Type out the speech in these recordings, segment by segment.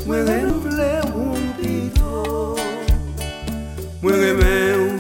Mwen remple ou pito. Mwen reme ou.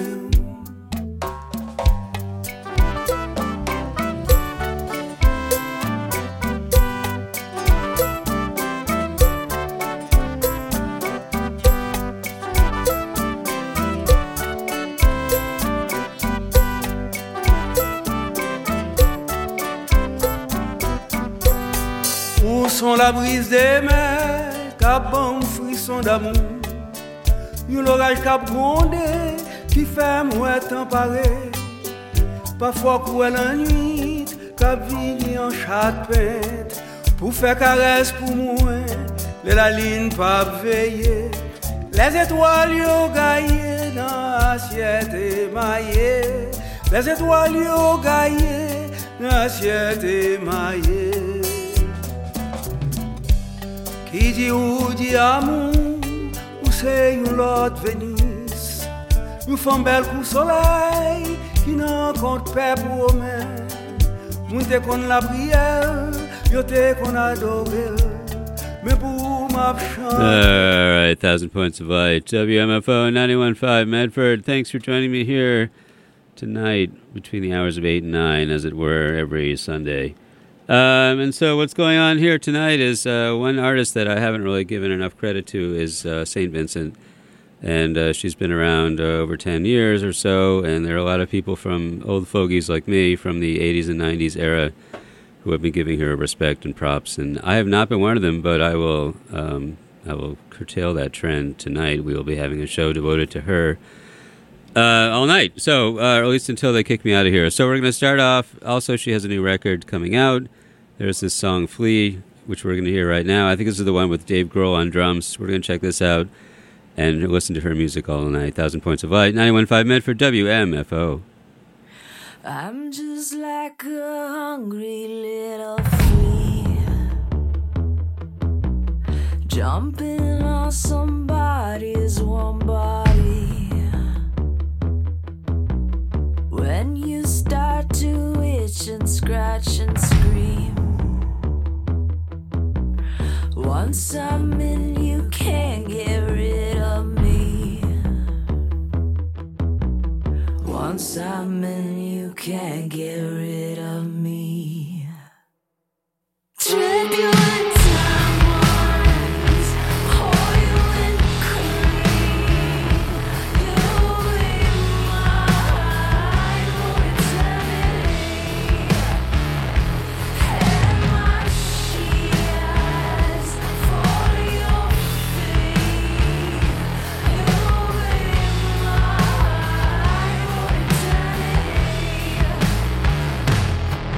Où sont la brise des mers, cap bon frisson d'amour. Yon l'orage cap grondé, qui fait mouette emparé. Parfois cruel en nuit, cap vini en chat peinte. Pour faire caresse pour moi, la ligne pas veiller. Les étoiles yo gaillé dans assiette émaillée. Les étoiles yo gaillé dans assiette émaillée. Qui dit ou dit amour, ou c'est une l'autre Venise. Une femme belle pour soleil, qui n'en compte pas pour moi. Monte qu'on la prière, yo te qu'on adore. Mais pour ma chance. All right, 1,000 Points of Light, WMFO 91.5 Medford. Thanks for joining me here tonight between the hours of 8 and 9, as it were, every Sunday. And so what's going on here tonight is one artist that I haven't really given enough credit to is St. Vincent. And she's been around over 10 years or so, and there are a lot of people from old fogies like me from the 80s and 90s era who have been giving her respect and props. And I have not been one of them, but I will curtail that trend tonight. We will be having a show devoted to her all night, so or at least until they kick me out of here. So we're going to start off. Also, she has a new record coming out. There's this song "Flee," which we're going to hear right now. I think this is the one with Dave Grohl on drums. We're going to check this out and listen to her music all night. 1,000 Points of Light, 91.5 Medford, WMFO. I'm just like a hungry little flea, jumping on somebody's warm body. When you start to itch and scratch and scream, once I'm in, you can't get rid of me. Once I'm in, you can't get rid of me. Trip you in diamonds, hold you in cream. You'll be mine for eternity. And my shears for your feet. You'll be mine for eternity.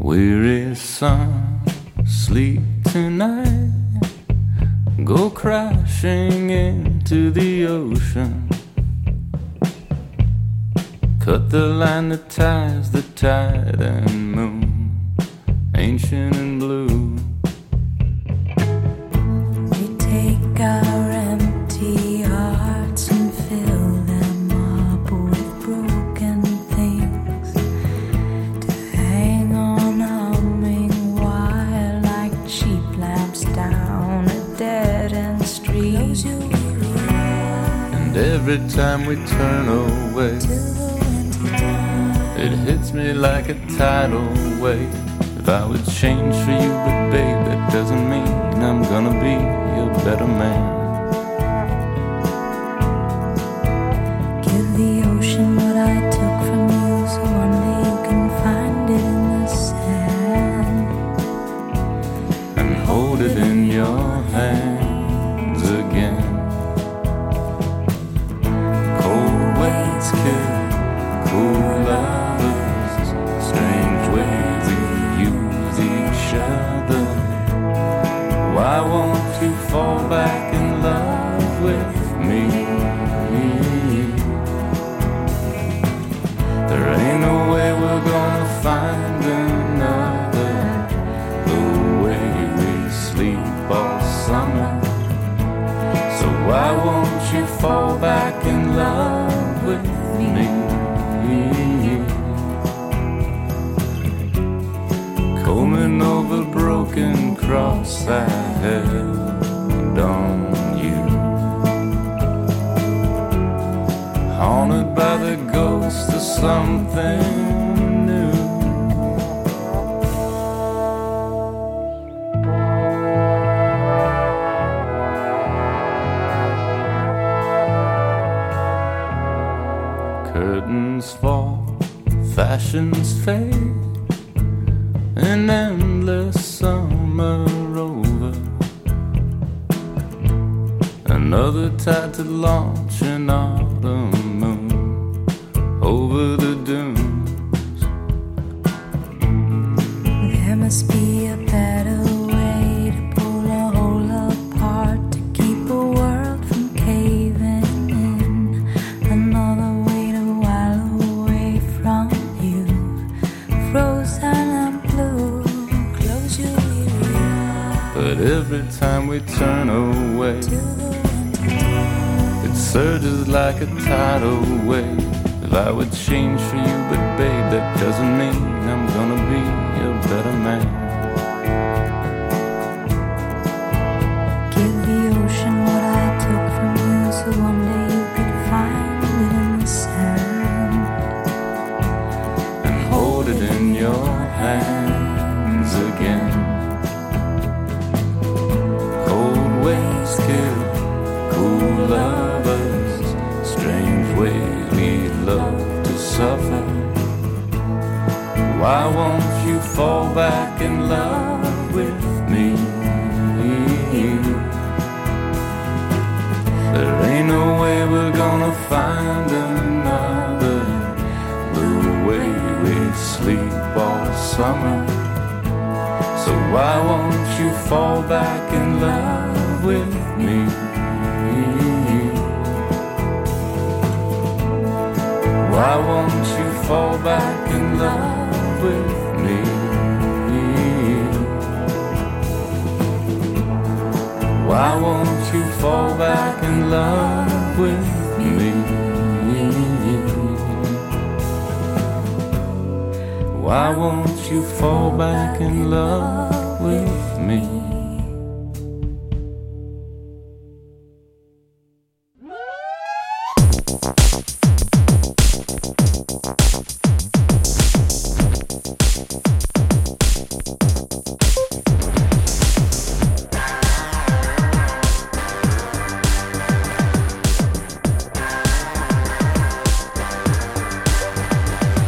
Weary sun, sleep tonight. Go crashing into the ocean. Cut the line that ties the tide and moon, ancient and blue. We take our empty hearts and fill them up with broken things to hang on humming wire like cheap lamps down a dead-end street. And every time we turn away, it hits me like a tidal wave. If I would change for you, but babe, that doesn't mean I'm gonna be a better man. Give the ocean what I took from you, so one day you can find it in the sand and hold it in your hands again. Cold waves kill cool lovers, strange ways we use each other. Why won't you fall back in love with me? There ain't no way we're gonna find another, the way we sleep all summer. So why won't you fall back in love with me? Combing over broken cross I held on you, haunted by the ghost of something new. Curtains fall, fashions fade, an endless summer over. Another tide to launch an autumn moon over the dunes. There must be a better way to pull a hole apart, to keep a world from caving in. Another way to wallow away from you, frozen and blue. Close your eyes. But every time we turn away, it surges like a tidal wave. If I would change for you, but babe, that doesn't mean I'm gonna be a better man. Give the ocean what I took from you, so one day you could find it in the sand and hold it in your hands again. Cold waves kill cool lovers, strange way we love to suffer. Why won't you fall back in love with me? There ain't no way we're gonna find another, the way we sleep all summer. So why won't you fall back in love with me? Why won't you fall back in love with me? Why won't you fall back in love with me? Why won't you fall back in love with me?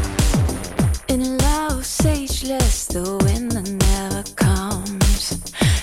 In a love sageless, the winter never comes.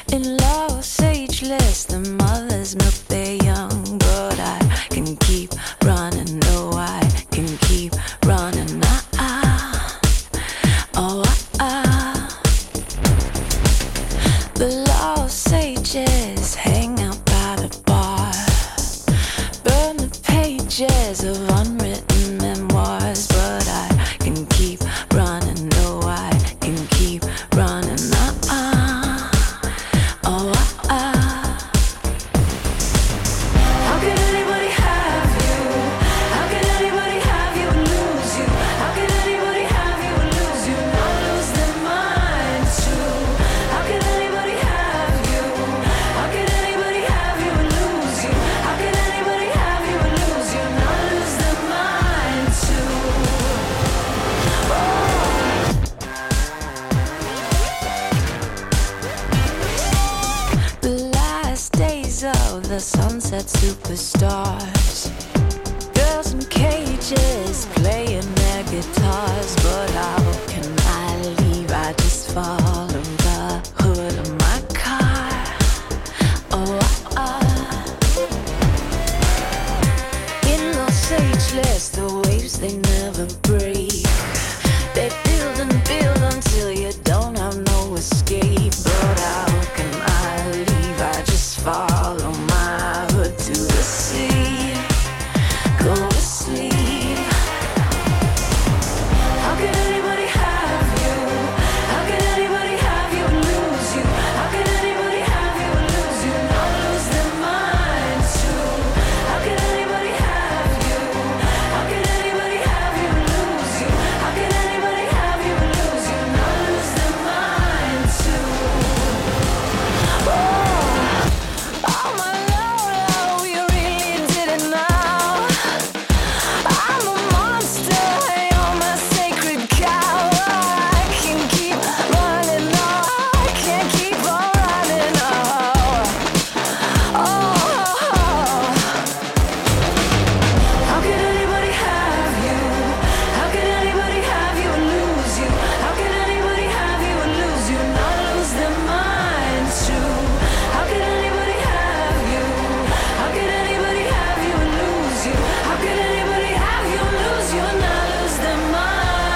at superstars. Girls in cages playing their guitars. But how can I leave? I just follow the hood of my car. In Los Angeles, the waves they never break. They build and build until you don't have no escape. But how can I leave? I just follow my hood to the sea. Go to sleep. How can anybody have you? How can anybody have you and lose you? How can anybody have you and lose you? Not lose their minds too. How can anybody have you? How can anybody have you and lose you? How can anybody have you and lose you? Not lose their minds too. Oh my Lord, you really did it now. I'm a monster, you're my sacred cow. I can keep running on, I can't keep on running on. How can anybody have you? How can anybody have you and lose you? How can anybody have you and lose you? Not lose their minds too. How can anybody have you? How can anybody have you and lose you? How can anybody have you and lose you and not lose their mind?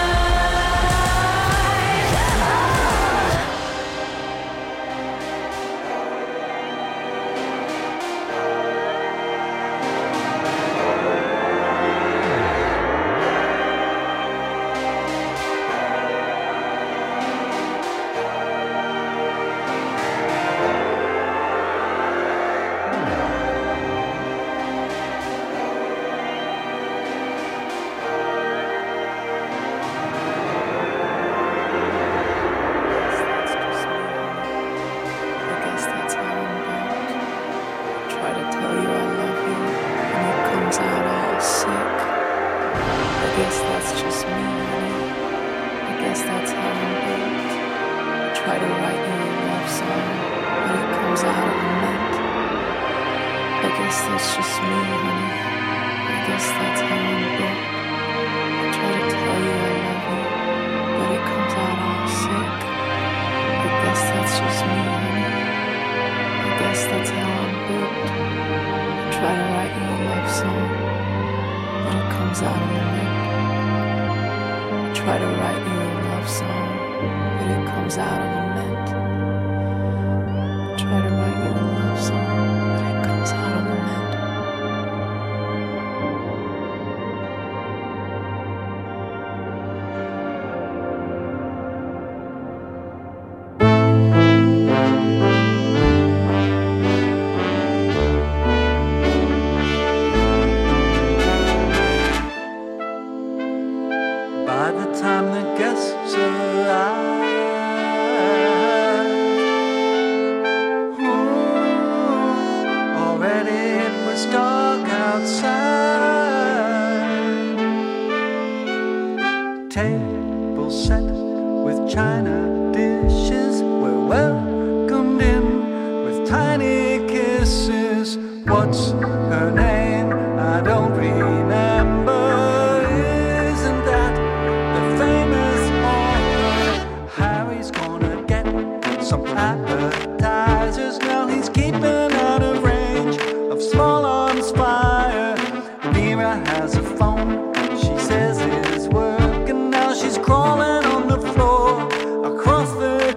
I guess that's how I'm built. Try to tell you I love you, and it comes out all sick. I guess that's just me, honey. I guess that's how I'm built. Try to write you a love song, but it comes out of lament. I guess that's just me, honey. I guess that's how I'm built. Try to tell you I love you, but it comes out all sick. I guess that's just me, honey. I guess that's how I'm built. Try to write you a love song, but it comes out of lament. Try to write you a love song, but it comes out of lament. Try to write you a love song, but it comes out of lament. By the time the guests arrive, already it was dark outside. Table set with china dishes, we're welcomed in with tiny kisses. What's her name? I don't remember. Isn't that the famous author? Harry's gonna get some appetizers. Now he's keeping out of range of small arms fire. Vera has a phone, she says it's working. Now she's crawling on the floor across the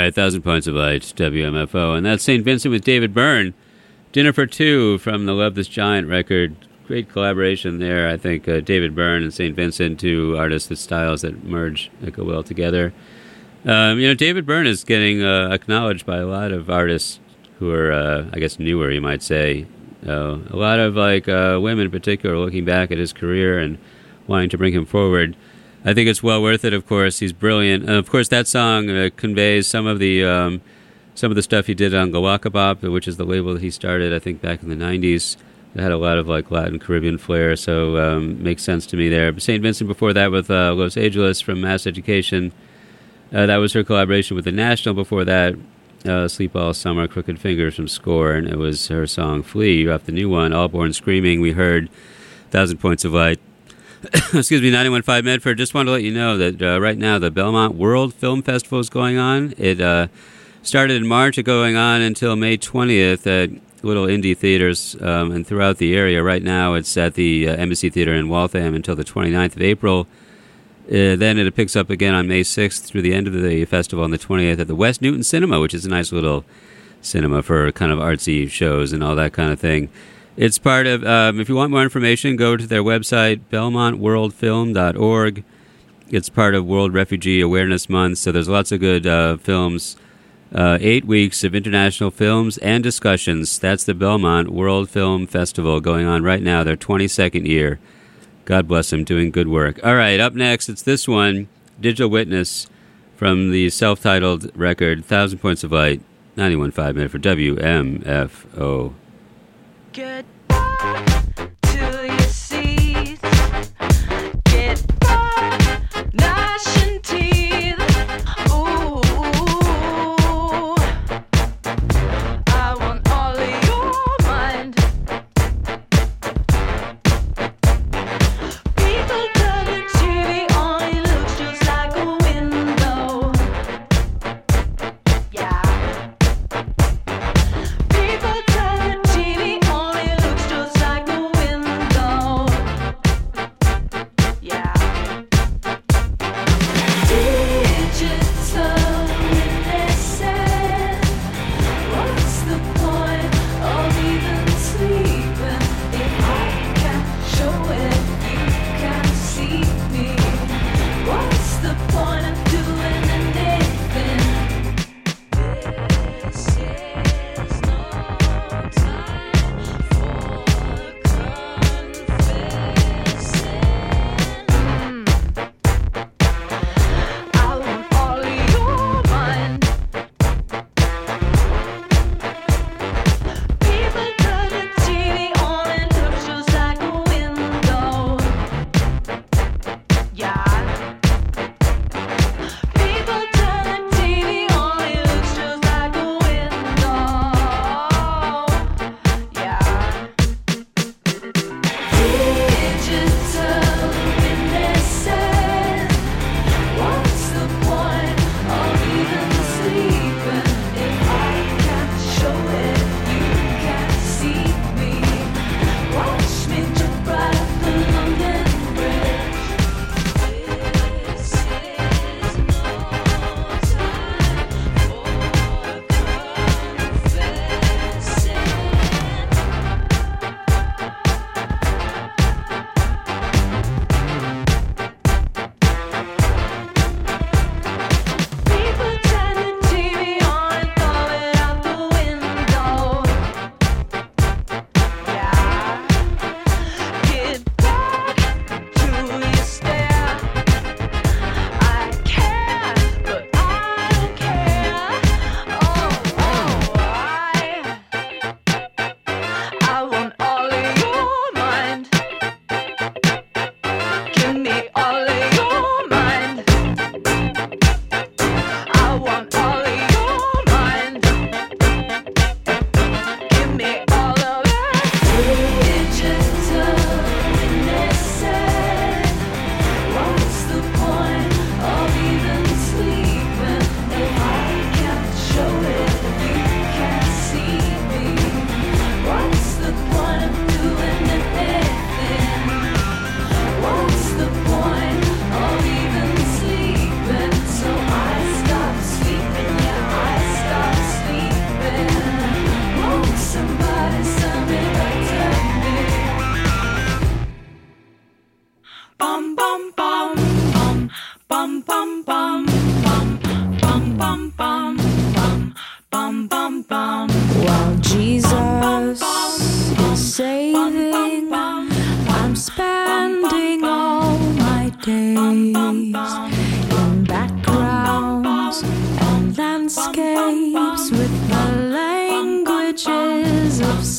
right, 1,000 Points of Light, WMFO. And that's St. Vincent with David Byrne. Dinner for Two from the Love This Giant record. Great collaboration there. I think David Byrne and St. Vincent, two artists with styles that merge that go well together. David Byrne is getting acknowledged by a lot of artists who are, I guess, newer, you might say. A lot of women in particular looking back at his career and wanting to bring him forward. I think it's well worth it, of course. He's brilliant. And of course, that song conveys some of the stuff he did on Glowacabop, which is the label that he started, I think, back in the 90s. It had a lot of Latin Caribbean flair, so makes sense to me there. But St. Vincent before that with Los Angeles from Mass Education. That was her collaboration with The National. Before that, Sleep All Summer, Crooked Fingers from Score, and it was her song Flee off the new one, All Born Screaming. We heard 1,000 Points of Light. Excuse me, 91.5 Medford. Just wanted to let you know that right now the Belmont World Film Festival is going on. It started in March, going on until May 20th at little indie theaters and throughout the area. Right now it's at the Embassy Theater in Waltham until the 29th of April. Then it picks up again on May 6th through the end of the festival on the 20th at the West Newton Cinema, which is a nice little cinema for kind of artsy shows and all that kind of thing. It's part of, if you want more information, go to their website, belmontworldfilm.org. It's part of World Refugee Awareness Month, so there's lots of good films. 8 weeks of international films and discussions. That's the Belmont World Film Festival going on right now, their 22nd year. God bless them, doing good work. All right, up next, it's this one, Digital Witness, from the self-titled record, 1,000 Points of Light, 91.5 Medford WMFO. Get back to your seats. Get back, gnashing teeth. Ooh, I want all of your mind. People turn the TV on, it looks just like a window. Yeah. People turn the TV on, it looks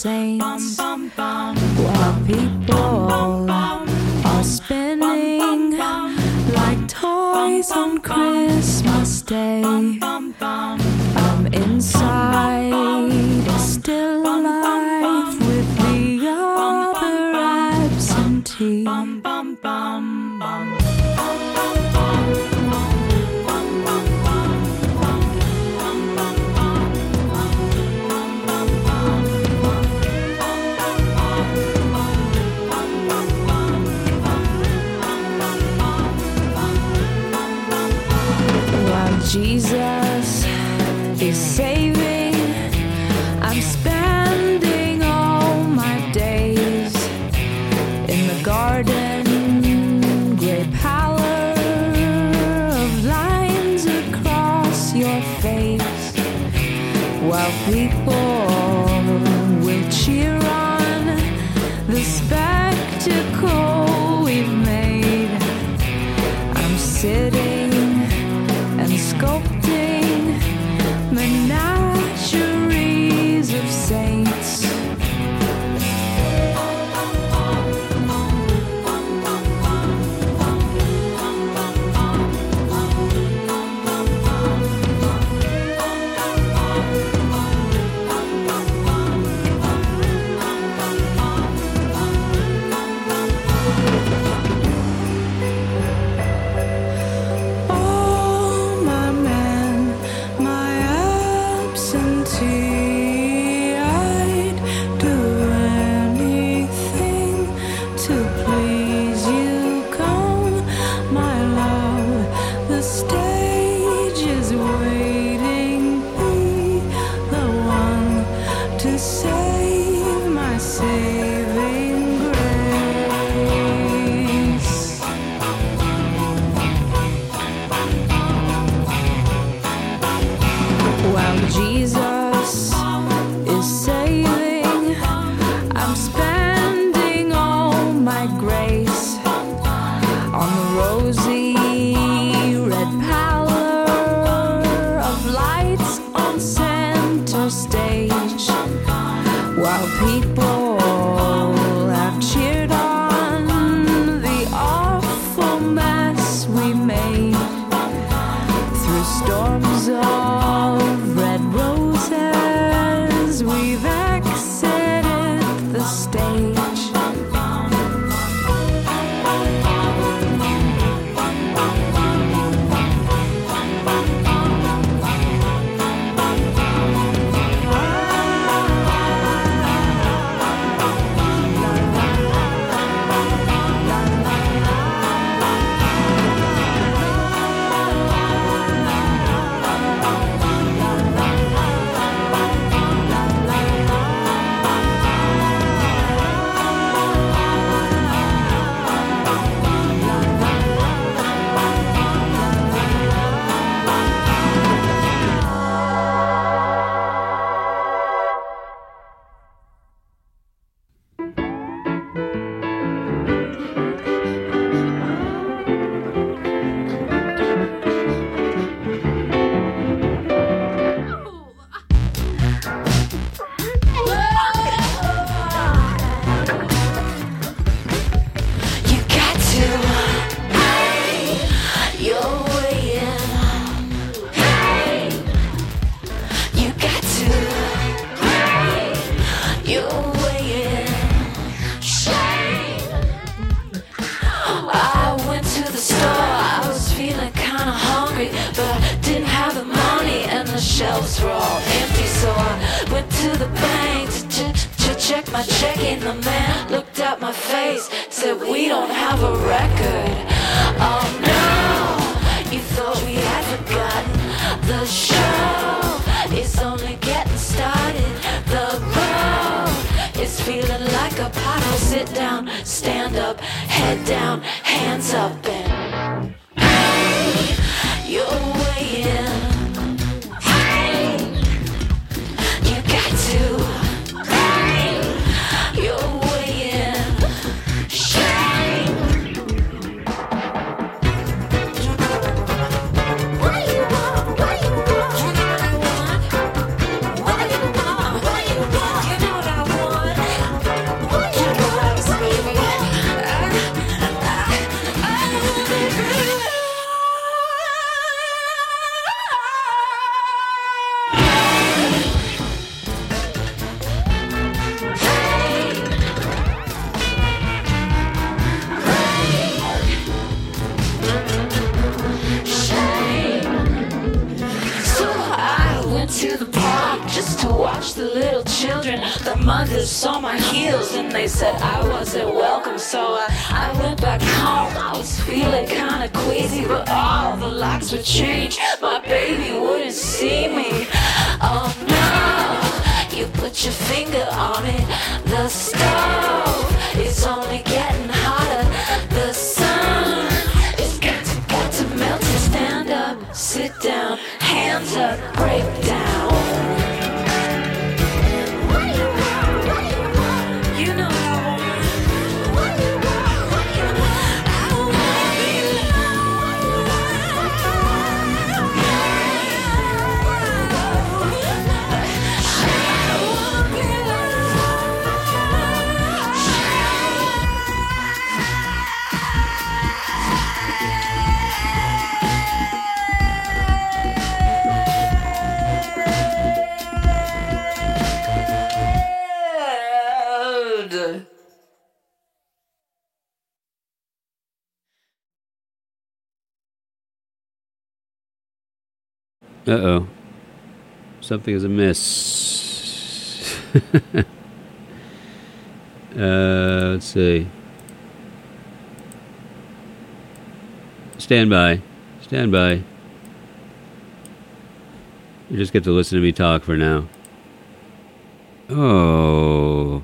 saints, while people are spinning like toys on Christmas Day. I'm inside, still alive with the other absentee. While Jesus is saving, I'm spending all my days in the garden, gray pallor of lines across your face, while people will cheer on the spectacle we've made. I'm sitting and sculpting menageries of saints. Oh, my man, my absentee, I'd do anything to please you. Come, my love, the stage is waiting. Be the one to save my saving grace. While Jesus is saving, I'm spending all my grace on the rosy red pallor of lights on center stage, while people have cheered on the awful mess we made. Through storms of red roses, we've exited the stage. You got to pay your way in. Hey, you got to pay your way in. Shame. I went to the store. I was feeling kind of hungry, but didn't have the money, and the shelves were all empty. So I went to the bank to check my checking. The man looked at my face, said, "We don't have a record." Oh no, you thought we had forgotten. The show is only getting started. The road is feeling like a pothole. Sit down, stand up, head down, hands up, and hey, you're way in. Hey, you got to pay your way in. Shame. What do you want? What do you want? You know what I want. What do you want? What do you want? You know what I want. children. The mothers saw my heels and they said I wasn't welcome. So I went back home. I was feeling kinda queasy, but all the locks would change. My baby wouldn't see me. Oh no, you put your finger on it. The stove is only getting hotter. The sun is got to melt. Stand up, sit down, hands up, break down. You know how I want it. I wanna be loved. Uh-oh. Something is amiss. Let's see. Stand by. Stand by. You just get to listen to me talk for now. Oh.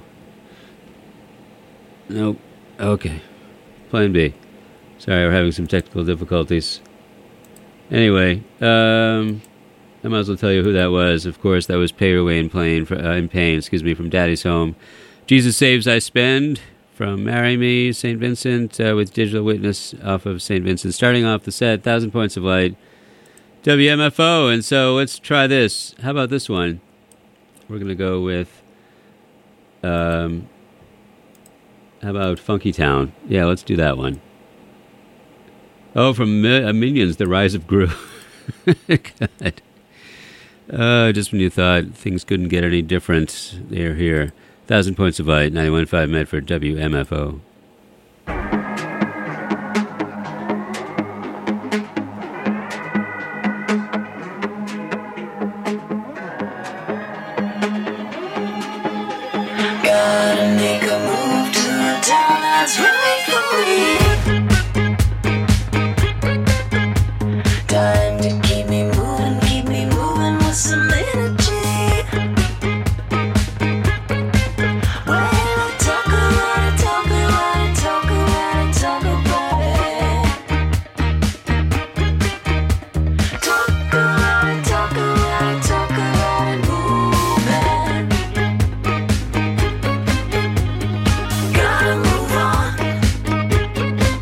Nope. Okay. Plan B. Sorry, we're having some technical difficulties. Anyway, I might as well tell you who that was. Of course, that was Pay Your Way in Pain, from Daddy's Home. Jesus Saves I Spend, from Marry Me, St. Vincent, with Digital Witness off of St. Vincent. Starting off the set, 1,000 Points of Light, WMFO. And so let's try this. How about this one? We're going to go with, how about Funky Town? Yeah, let's do that one. Oh, from Minions, The Rise of Gru. God. Just when you thought things couldn't get any different, they're here. 1,000 Points of Light, 91.5 Medford, WMFO. Gotta make a move to the town that's right for me. Time to keep me moving with some energy. Well, I talk about it, talk about it, talk about it, talk about it. Talk about it, talk about it, talk about it, moving. Gotta move on.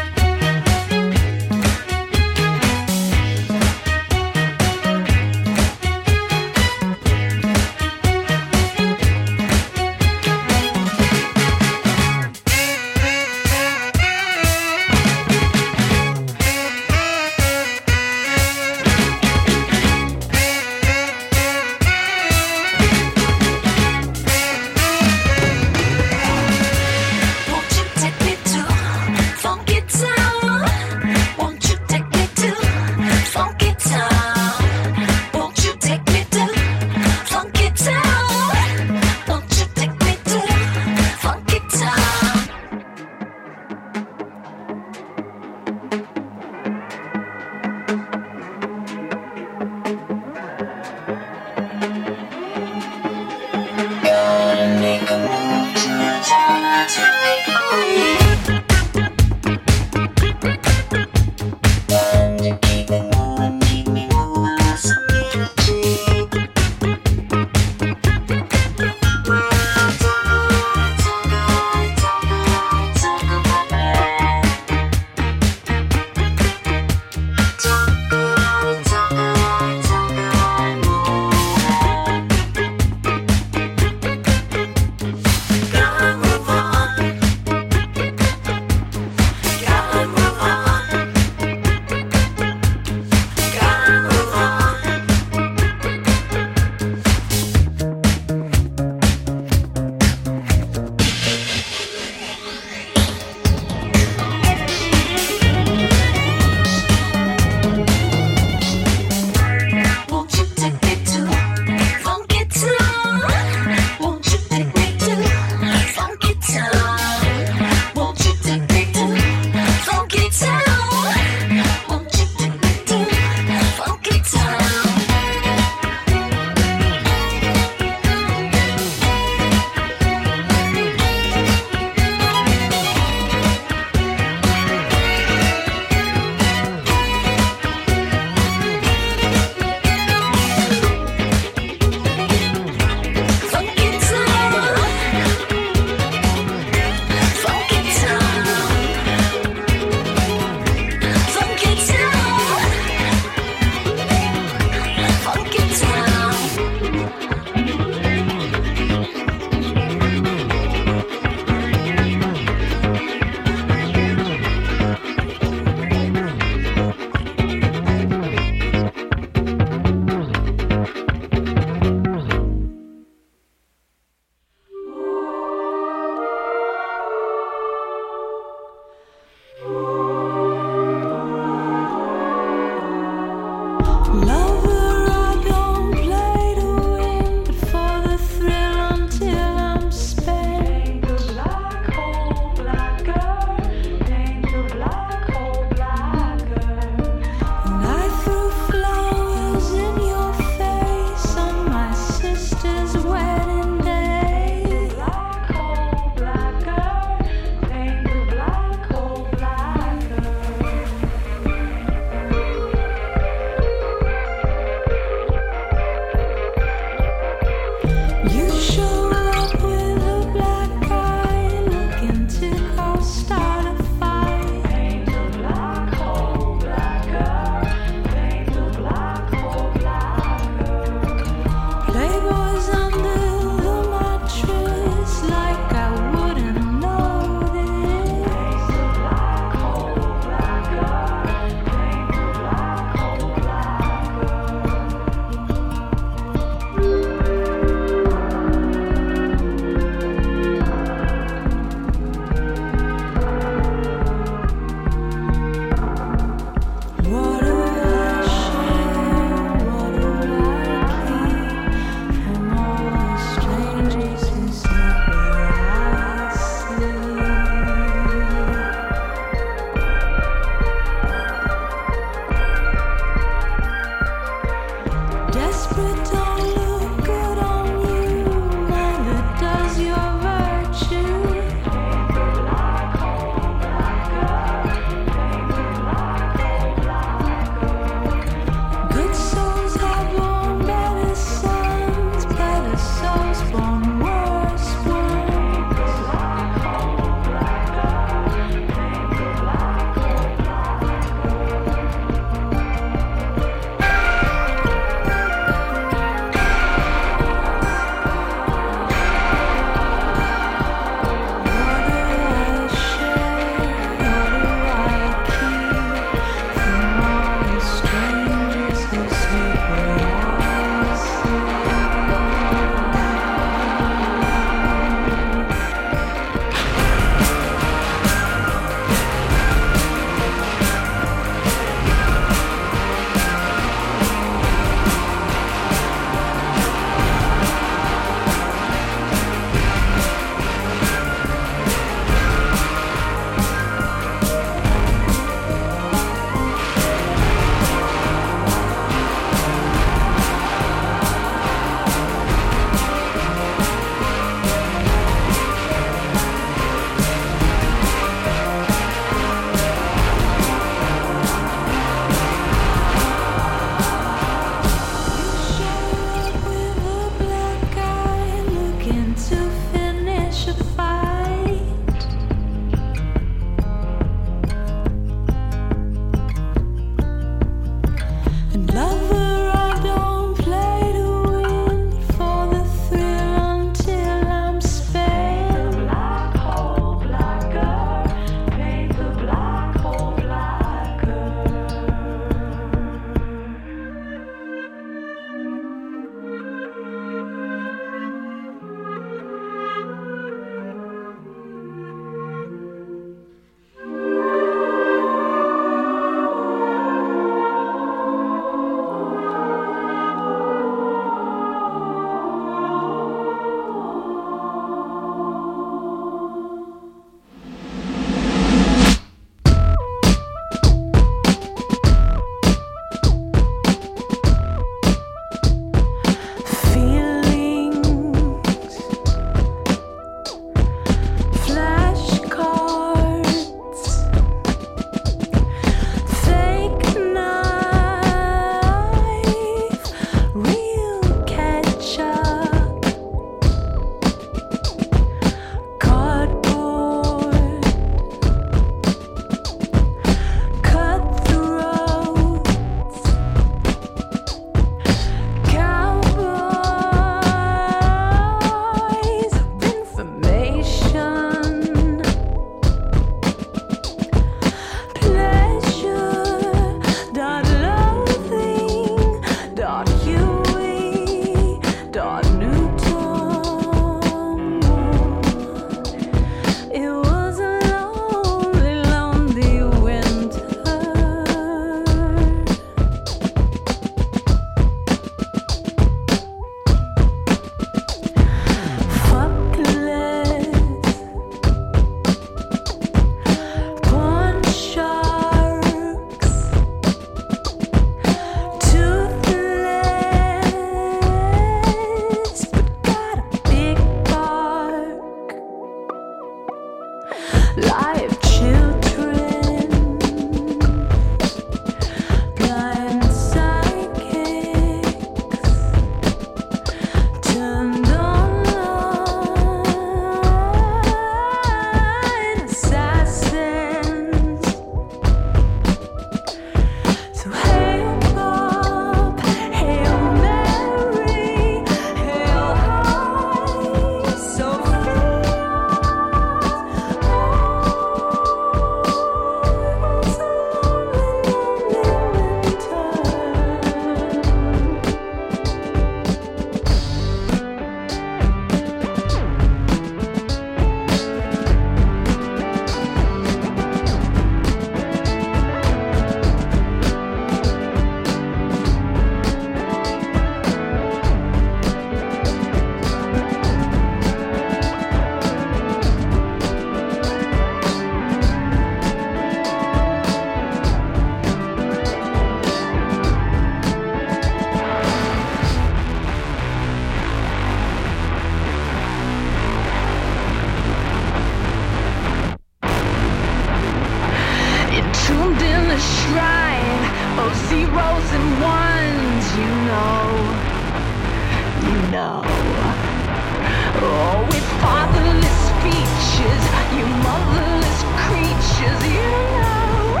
Oh, with fatherless features, you motherless creatures, you know.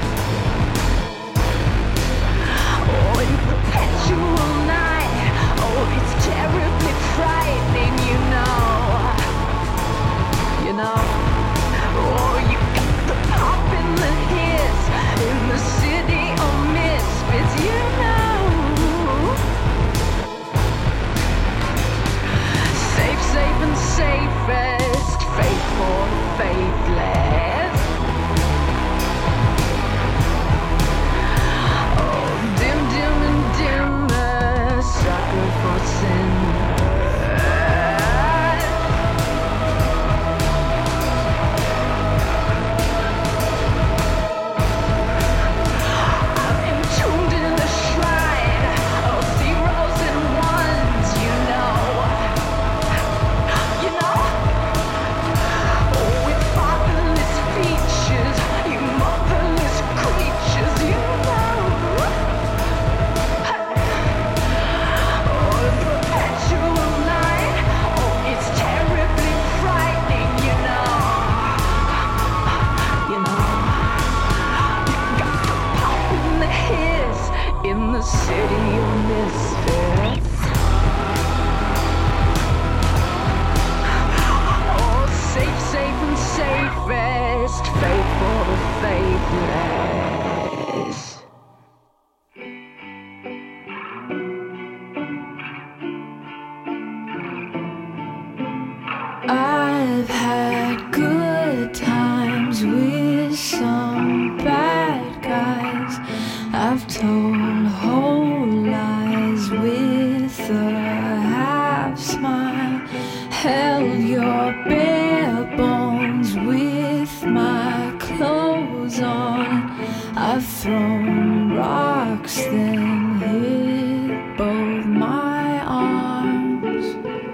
Oh, in perpetual night, oh, it's terribly frightening, you know. You know. Oh, you got the pop and the hiss in the city of misfits, you know. Safe and safest, faith for the faithless. Oh, dim and dimmer, sucker for sin. In the city of misfits. Oh, safe and safest, faith for the faithless. I've had good times with some bad guys. I've told whole lies with a half smile. Held your bare bones with my clothes on. I've thrown rocks, then hit both my arms.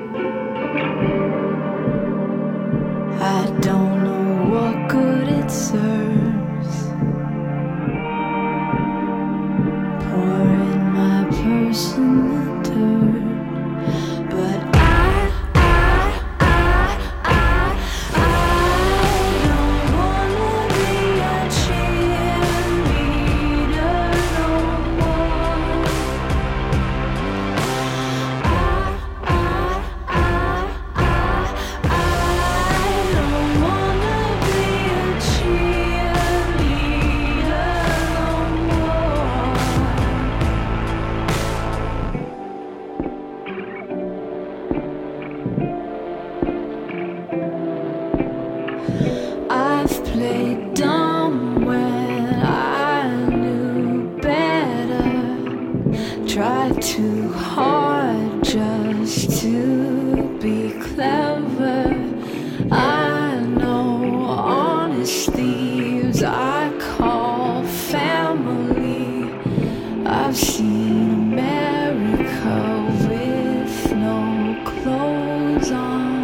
I don't know what good it serves. Pouring my purse in the dirt, but I don't wanna be a cheerleader no more. I don't wanna be a cheerleader no more. I've played dumb when I knew better. Tried too hard just to be clever. I know honest thieves I call family. I've seen America with no clothes on.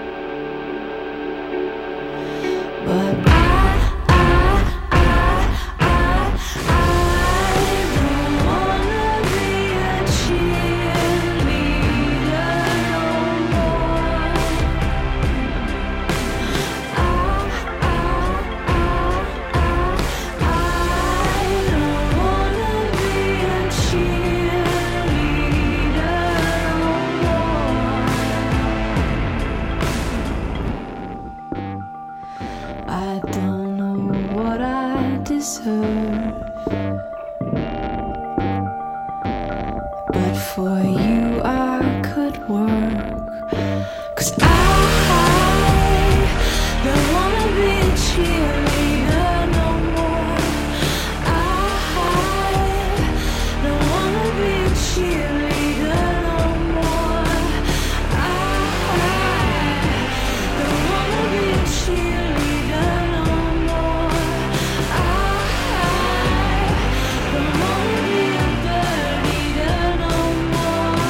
But I don't wanna be a cheerleader no more. I don't wanna be a cheerleader no more. I don't know what I deserve, but for you I could work. 'Cause I don't wanna be a cheerleader no more. I don't wanna be a cheerleader no more. I don't wanna be a cheerleader no more. I don't wanna be a bird eater no more.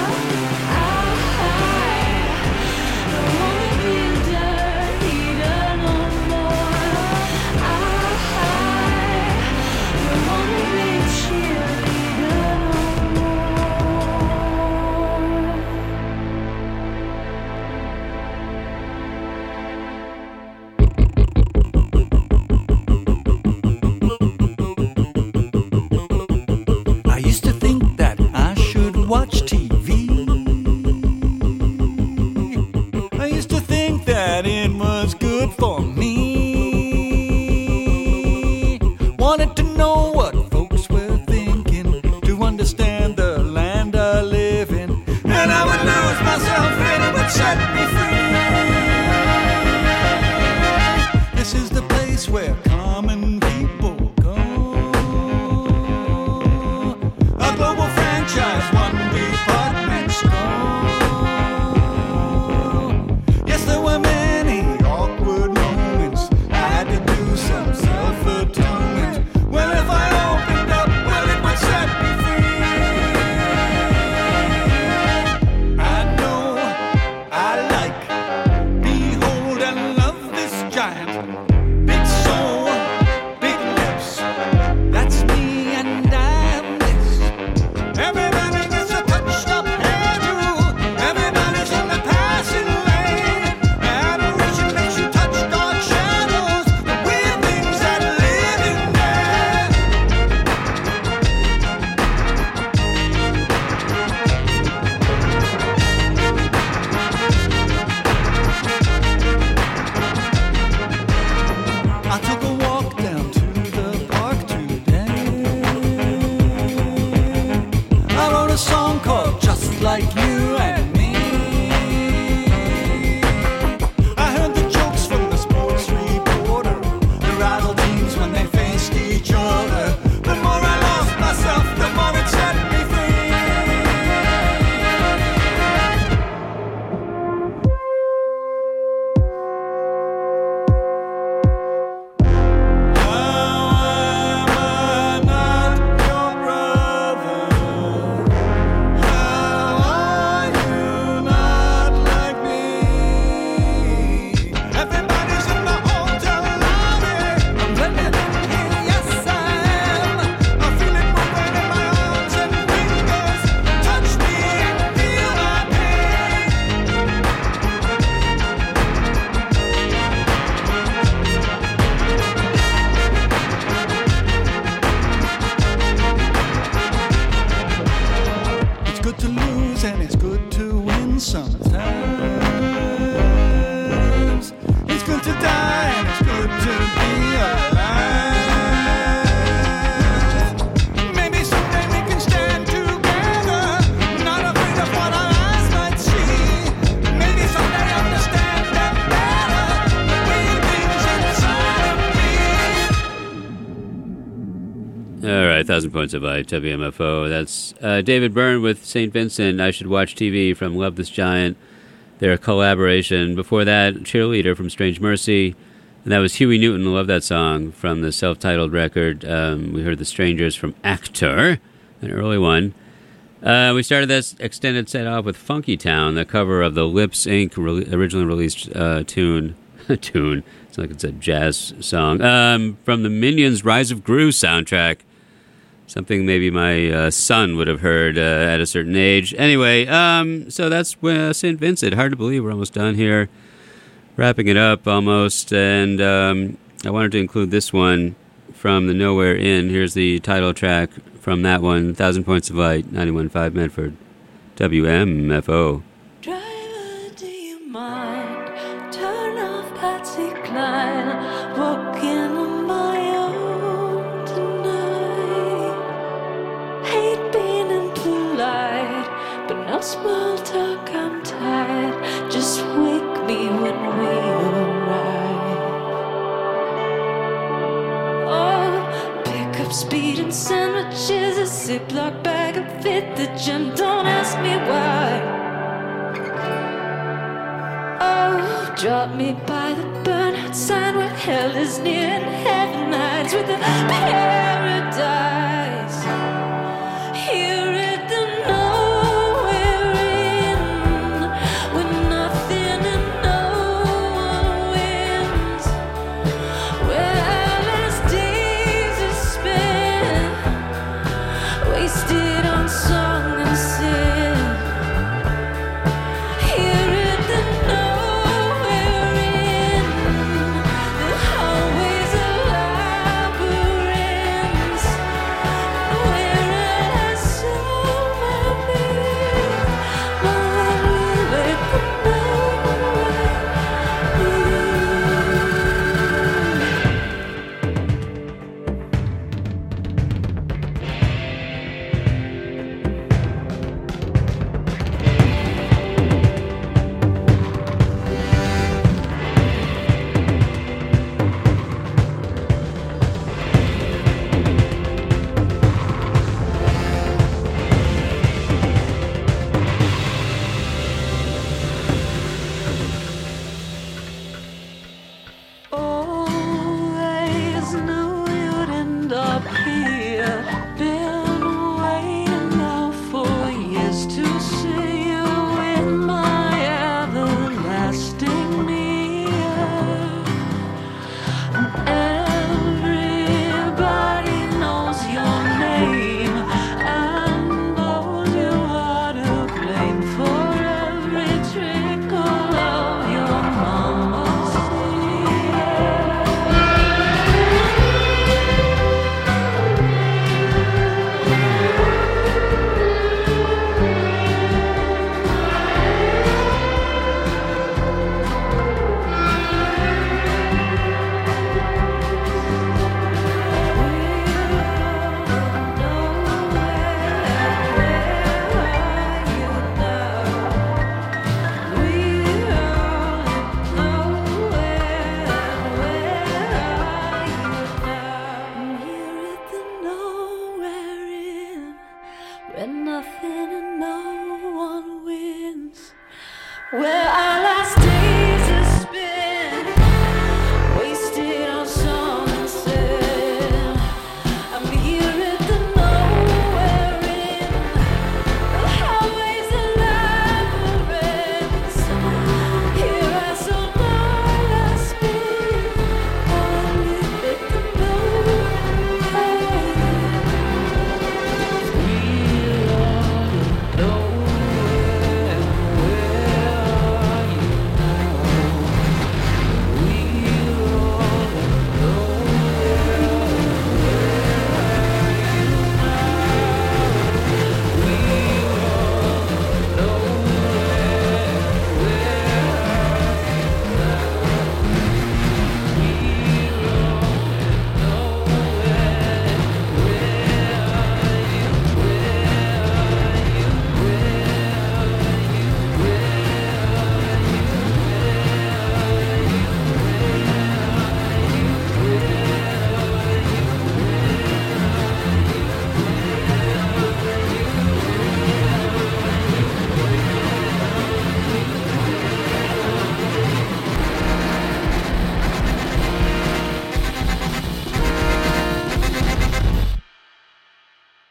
wanted to know what folks were thinking, to understand the land I live in, and I would lose myself and it would set me free. This is the place where common people go. A global franchise, one department store. Yes, there were many awkward moments. I had to do some self-atonement. Well, if I opened up, well, it would set me free. I know I like, behold and love this giant. Big soul, big lips. That's me and I'm this. Everybody gets a touched up hairdo. Everybody's in the passing lane. Adoration makes you touch dark shadows, the weird things that live in there. I took a walk down to the park today. I wrote a song called Just Like You and Me. I heard the jokes from the sports reporter, the rival teams when they faced each other. The more I lost myself, the more it set me free. How am I not your brother? How are you not like me? Everybody's in the hotel lobby. I'm letting it in, yes I am. I feel it moving in my arms and fingers. Touch me and feel my pain. It's good to lose and it's good to win sometimes. It's good to die and it's good to be alive. Maybe someday we can stand together, not afraid of what our eyes might see. Maybe someday understand them better, the weird things inside of me. All right, 1,000 Points of Light, WMFO. That's David Byrne with St. Vincent, I Should Watch TV from Love This Giant, their collaboration. Before that, Cheerleader from Strange Mercy, and that was Huey Newton. I love that song from the self-titled record. We heard The Strangers from Actor, an early one. We started this extended set off with Funky Town, the cover of the Lips Inc. Originally released tune. Tune. It's like it's a jazz song. From the Minions Rise of Gru soundtrack. Something maybe my son would have heard at a certain age. Anyway, so that's St. Vincent. Hard to believe we're almost done here. Wrapping it up almost. And I wanted to include this one from the Nowhere Inn. Here's the title track from that one, 1,000 Points of Light, 91.5 Medford, WMFO. Driver, do you mind? Turn off Patsy Cline. Walking on my own tonight. Hate being impolite, but no small talk, I'm tired. Just wake me when we arrive. Oh, pick up speed and sandwiches, a Ziploc bag and fit the gym. Don't ask me why. Oh, drop me by the burnout sign where hell is near and heaven hides with a paradise. Here at the Nowhere Inn, with nothing and no one wins, where our last days are spent, wasted on song and sin. Here at the Nowhere Inn, the hallways are labyrinth.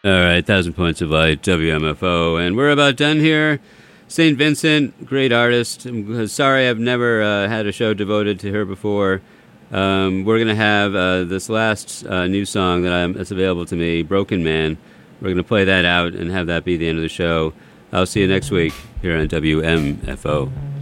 All right, 1,000 Points of Light, WMFO, and we're about done here. St. Vincent, great artist. I'm sorry I've never had a show devoted to her before. We're going to have this last new song that's available to me, Broken Man. We're going to play that out and have that be the end of the show. I'll see you next week here on WMFO.